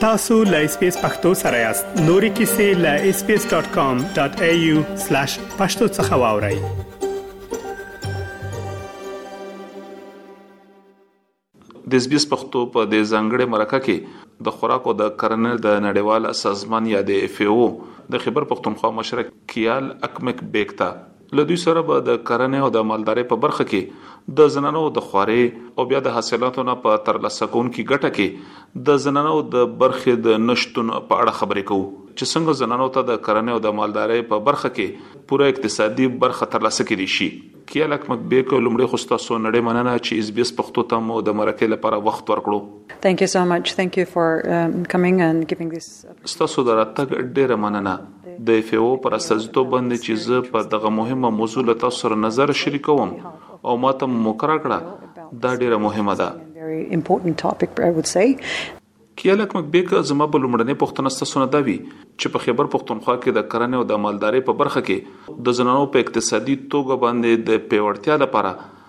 tasu.lspacepakhtosarayast nori kisi.lspace.com.au/pakhtosakhawauri. د SBS پښتو په د ځانګړي مرکه کې د خوراک او د کرنې د نړیوال سازمان یا د FAO د خبر پښتونخوا مشر کیال اکمک بیکتا لدوی سره به د کرنې او د مالدارۍ په برخه کې د زنانو د خواري او بیا د حاصلاتو نه په ترلاسه کون کې ګټه کې د زنانو د برخې د نشټون په اړه خبرې کوو چې څنګه زنانو ته د کرنې او د مالدارۍ په برخه کې پوره اقتصادي برخه ترلاسه کړي شي. کیال اکمک بیک لومړی خو تاسو نړۍ مننه چې SBS پښتو ته مو د مرکه لپاره وخت ورکړو. Thank you so much. Thank you for coming and giving this. تاسو درته ډېر مننه. د FAO پر اساسیتوب باندې چې زه په دغه مهمه موضوع له تاسو سره نظر شریکوم او ماته مقرره کړه دا ډیره مهمه ده. Very important topic I would say. کیالک مکبیک زما په لومړنۍ پوښتنه ستاسو نه دا وی چې په خیبر پښتونخوا کې د کرنې او د مالدارۍ په برخه کې د زنانو په اقتصادي توګه باندې د پیوړتیا لپاره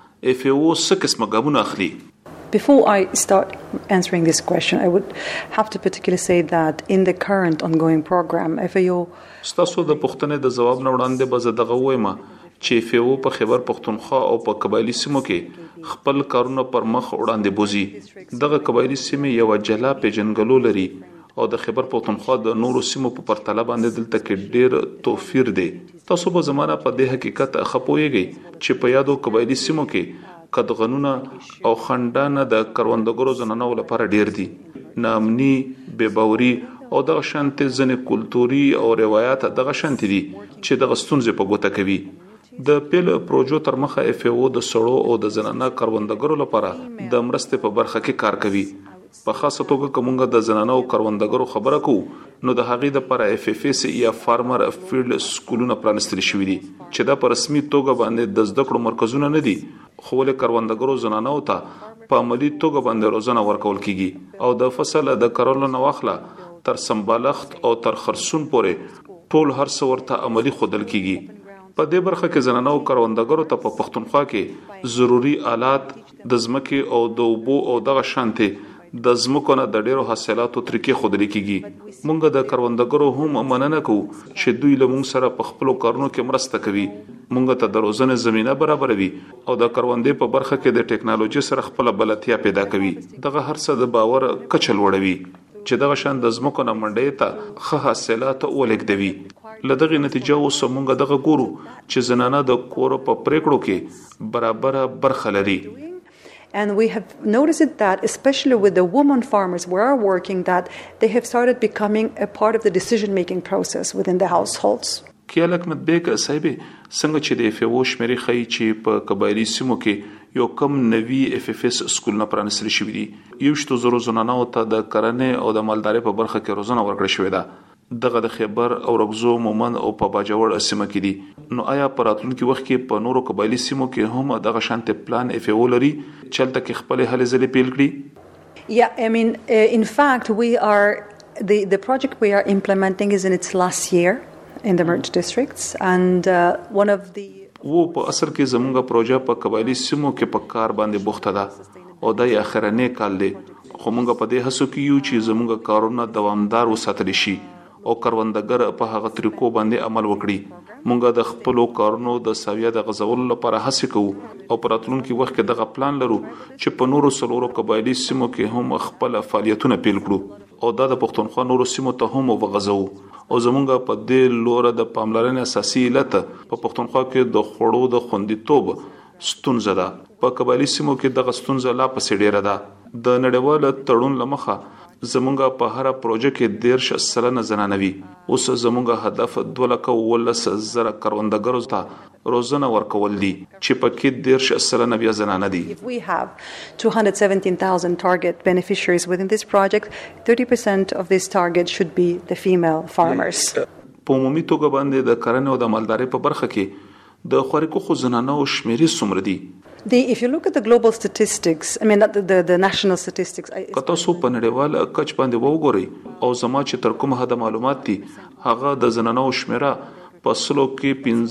FAO څه قسمه ګامونه اخلي. Before I start answering this question, I would have to particularly say that in the current ongoing program, FAO ستاسو د پوښتنې د جواب نه وړاندې به زه دغه وایم چې FAO په خیبر پښتونخوا او په قبایلی سیمو کې خپل کارونه پر مخ وړاندې بوزي. دغه قبایلی سیمې یو جلا پیژنګلو لري او د خیبر پښتونخوا د نورو سیمو په پرتله باندې دلته کې ډېر توفیر دی. تاسو به زمانہ په دې حقیقت خپويږئ چې په یادو قبایلی سیمو کې قدغنونه او خندانه د کروندګرو زنانو لپاره ډېر دي. نامني بېباوري او د شانتي ځنې کلتوري او روایت دغه شانتي دي چې د غستونځ په ګوته کوي. د پیل پروژو تر مخه FAO د سړو او د زنانه کروندګرو لپاره د مرستې په برخه کې کار کوي. په خاصه توګه کومه د زنانه او کروندګرو خبره کو نو د هغې د پر FFS یا فارمر فیلډ سکولونه پرانستل شوې دي چې دا په رسمي توګه باندې د زده کړو مرکزونه نه دي خو له کروندګرو زنانه او ته په عملی توګه باندې روزنه ورکول کیږي او د فصل د کرلو نه واخله تر سمبالښت او تر خرسون پورې ټول هر څه ورته عملی خودل کیږي. په دې برخه کې زنانه او کروندګرو ته په پښتونخوا کې ضروری آلات د ځمکې او د اوبو او دغه شانتي د ځمکو نه د ډیرو حاصلاتو طریقې خودل کیږي. مونږ د کروندګرو هم مننه کوو چې دوی له مونږ سره په خپل کارونو کې مرسته کوي. مونږ ته د روزنې زمينه برابروي او د کروندې په برخه کې د ټکنالوژي سره خپل بلتیا پیدا کوي. دغه هر څه د باور کچل وړوي چې دغه شان د ځمکو نه منډې ته ښه حاصلات ولګدوي. لدغه نتیجه اوس موږ دغه ګورو چې زنانه د کور په پریکړو کې برابر برخه لري. And we have noticed that especially with the women farmers we are working that they have started becoming a part of the decision making process within the households. کیالک مدبیک صاحب څنګه چې د FAO شمیرې خي چې په قبایلی سیمو کې یو کم نوی FFS سکولونه پرانستل شوې دي. یو شتو زرو زنانو ته د کرنې او د مالدارۍ په برخه کې روزنه ورکړل شوې ده. دغه د خیبر او رغزو مومند او په باجوړ سیمه کې دي. نو آیا په راتلونکي وخت کې په نورو قبایلی سیمو کې هم دغه شانت پلان FAO لري چلته کې خپل هلې ځلې پیل کړي؟ Yeah, I mean in fact we are the project we are implementing is in its last year in the merged districts and one of the په اصل کې زموږه پروژه په قبایلی سیمو کې په کار باندې بوخته ده او د اخرنه کال دی خو موږ په دې هڅو کې یو چې زموږه کارونه دوامدار وساتل شي او کروندګر په هغه طریقو باندې عمل وکړي. موږ د خپل کارونو د ساویه د غزولو لپاره هڅه کوو او په راتلونکي وخت کې دغه پلان لرو چې په نورو سلورو قبایلی سیمو کې هم خپل فعالیتونه پیل کړو او د پښتونخوا نورو سیمو ته هم وغځو او زمونږ په دې لور د پاملرنې اساسي علت په پښتونخوا کې د خوړو د خوندیتوب ستونزه ده. په قبایلی سیمو کې د ستونزه لا پسې ډیره ده. د نړیوال تړون لمخه زمونږ په هر پروژه کې 13 زنانوي اوس زمونږ هدف 2,000 کروندګرو ته روزنه ورکول دي چې پکې 13 بیا زنانه دي. If we have 217,000 target beneficiaries within this project, 30% of this target should be the female farmers. په عمومي توګه باندې د کرنې او د مالدارۍ په برخه کې د خوراکو خو زنانو شمیرې څومره دي؟ If you look at the global statistics, I mean the national statistics. کته سو په نړیوال کچ باندې وګورئ او زما چې تر کومه حد معلومات دي هغه د زنانو شمیره په سلو کې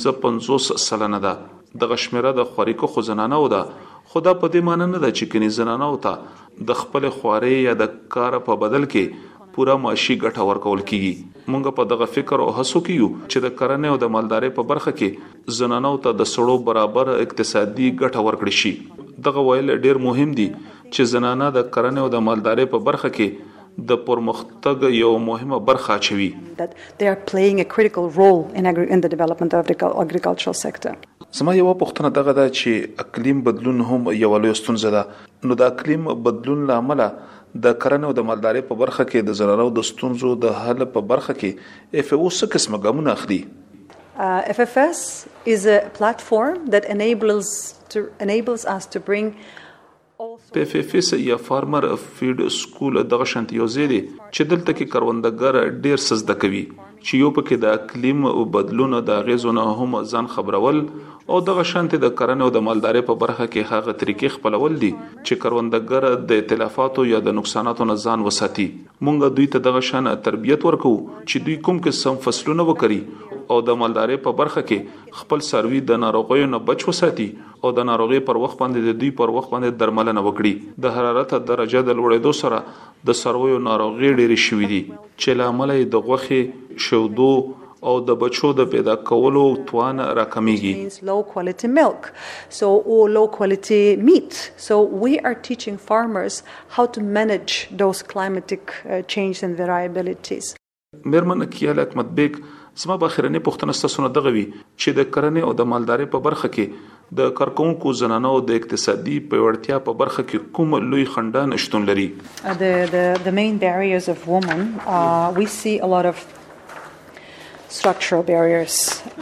55% ده. دغه شمیره د خوراکو خو زنانو ده. خدا په دې معنی نه ده چې کني زنانو ته د خپل خواري یا د کار په بدل کې پورا معاشي ګټه ورکول کیږي. مونږ په دغه فکر او هڅو کې یو چې د کرنې او د مالدارۍ په برخه کې زنانو ته د سړو برابر اقتصادي ګټه ورکړي شي. دغه ویل ډیر مهم دي چې زنانه د کرنې او د مالدارۍ په برخه کې د پرمختګ یو مهمه برخه چوي. That they are playing a critical role in the development of the agricultural sector. زما یو پوښتنه دغه ده چې اقلیم بدلون هم یو لوی ستونزه ده. نو د اقلیم بدلون لامل د کرنې او د مالدارۍ په برخه کې د زراعت د ستونزو د حل په برخه کې FAO څه قسمه ګامونه اخلي؟ FFS is a platform that enables us to bring PFFS یا فارمر فیډ سکول دغه شانتي یو ځای دی چې دلته کې کروندګر ډیر سزده کوي چې یو پکې د اقلیم او بدلون د غیزونه هم ځان خبرول او دغه شانتي د کرنې او د مالدارۍ په برخه کې هغه طریقې خپلول دي چې کروندګر د ائتلافاتو یا د نقصاناتو نه ځان وساتي. مونږ دوی ته دغه شان تربیت ورکو چې دوی کوم قسم فصلونه وکړي او د مالدارۍ په برخه کې خپل سروي د ناروغیو نه بچ وساتي او د ناروغي پر وخت باندې د دوی پر وخت باندې درملنه وکړي. د حرارت درجه د لوړېدو سره د سرویو ناروغي ډېرې شوې دي چې لامل یې د غوښې شودو او د بچو د پیدا کولو توان راکمېږي. Low quality milk, or low quality meat. So we are teaching farmers how to manage those climatic changes and variabilities. میرمن کیال احمد بیگ زما په اخرنی پوښتنه ستاسو نه دغه وی چې د کرنې او د مالدارۍ په برخه کې د کارکونکو زنانو د اقتصادي پیوړتیا په برخه کې کوم لوی خنډان شتون لري. The main barriers of women, we see a lot of structural barriers.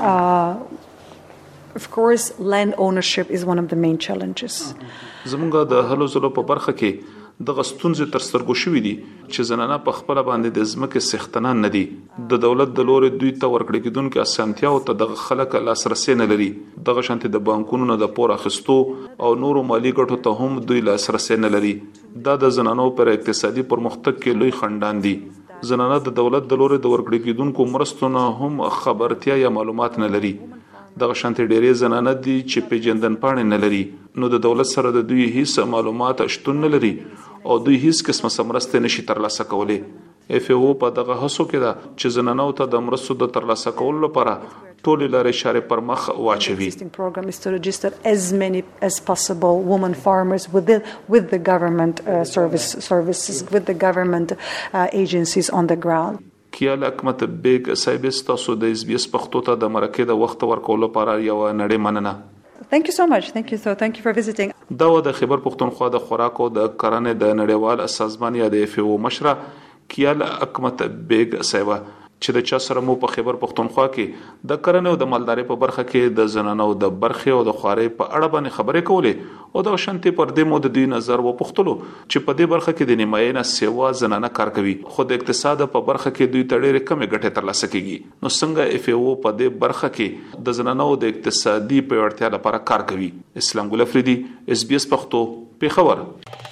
Of course, land ownership is one of the main challenges. زمونږ د هلو زلو په برخه کې دغه ستونزې تر سترګو شوې دي چې زنانه په خپل باندې د ځمکې څښتنان نه دي. د دولت د لوري دوی ته ورکړل کېدونکو اسانتیا او ته د خلک لاسرسي نه لري. دغه شانتي د بانکونو نه د پور اخیستو او نورو مالی ګټو ته هم دوی لاسرسي نه لري. دا د زنانو پر اقتصادي پرمختګ کې لوی خنډان دي. زنانه د دولت د لوري د ورکړل کېدونکو مرستو نه هم خبرتیا یا معلومات نه لري. دغه شانتي ډېرې زنانه دي چې پیژندن پاڼې نه لري نو د دولت سره د دوی هیڅ معلومات شتون نه لري او دوی هیڅ قسمه سمرسته نشي ترلاسه کولی. FAO په دغه هڅو کې ده چې زنانو ته د مرستو د ترلاسه کولو لپاره ټولې لارې چارې پر مخ واچوي. The program is to register as many as possible women farmers with the government services, with the government agencies on the ground. کیال احمد بیگ صاحب تاسو د SBS پښتو ته د مرکه د وخت ورکولو لپاره یو نړۍ مننه. Thank you so much. Thank you for visiting. دا د خیبر پښتونخوا د خوراک او د کرنې د نړیوال سازمان یا د FAO مشره کیال احمد بیگ صاحب چې د چا سره مو په خیبر پښتونخوا کې د کرنې او د مالدارۍ په برخه کې د زنانو د برخې او د خوارۍ په اړه باندې خبرې کولې او د شانتي پر دې مو د دوی نظر و پښتلو چې په دې برخه کې د نیماینه سیوا زنانه کار کوي خو د اقتصاد په برخه کې دوی ته ډېرې کمې ګټې ترلاسه کیږي. نو څنګه FAO په دې برخه کې د زنانو د اقتصادي پیوړتیا لپاره کار کوي؟ اسلام ګل افریدي SBS پښتو پیښور.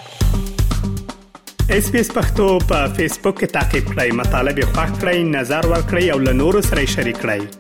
SBS پښتو په فیسبوک کې تا کې پلی مطلب یو فاک کړئ نظر ور کړئ او له نورو سره شریک کړئ.